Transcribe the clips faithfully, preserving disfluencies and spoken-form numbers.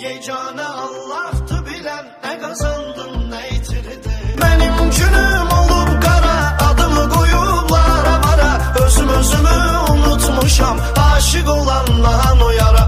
Yeganə Allah'tı bilən, nə qazandım, nə itirdim. Mənim günüm olub qara, adımı qoyublar avara. Özüm özümü unutmuşam, aşık olandan o yara.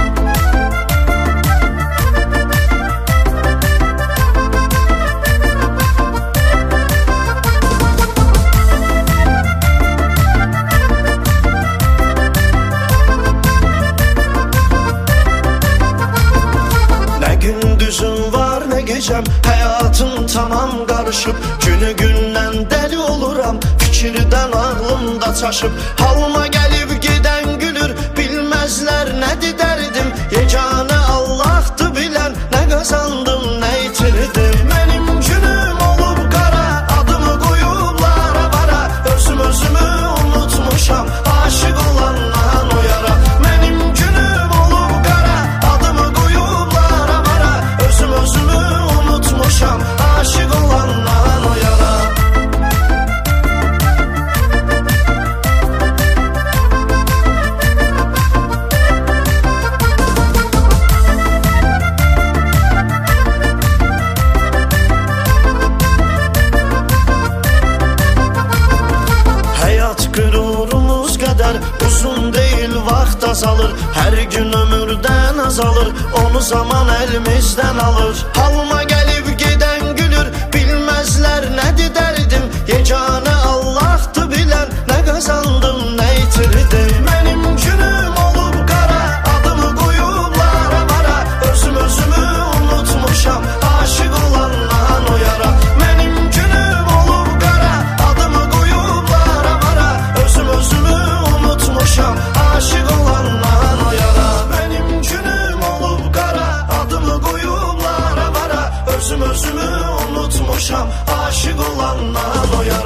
Gündüzüm var, ne gecem, hayatım tamam karışıp. Günü gündən dəli oluram, fikirdən ağlımda çaşıb. Halıma gəlib gedən gülür, bilməzlər nədir dərdim. Yeganə Allah'tı bilən, nə qazandım, nə itirdim. Mənim günüm olub qara, adımı qoyublar avara. Özüm özümü unutmuşam, aşık olandan o yara. Mənim günüm olub qara, adımı qoyublar avara. Özüm özümü unutmuşam, aşık olandan o yara. Hayat qürurumuz qədər uzun deyil, vaxt azalır. Hər gün ömürdən azalır, onu zaman əlimizdən alır. Halıma gəlib gedən gülür, bilməzlər nədir dərdim. Yeganə Allah'tı bilən, nə qazandım, nə itirdim. Mənim günüm olub qara, adımı qoyublar avara. Özüm özümü unutmuşam, aşık olandan o yara. Mənim günüm olub qara, adımı qoyublar avara. Özüm özümü unutmuşam, aşık olandan o yara. Mənim günüm olub qara, adımı qoyublar avara. Özüm özümü unutmuşam, aşık olandan o yara.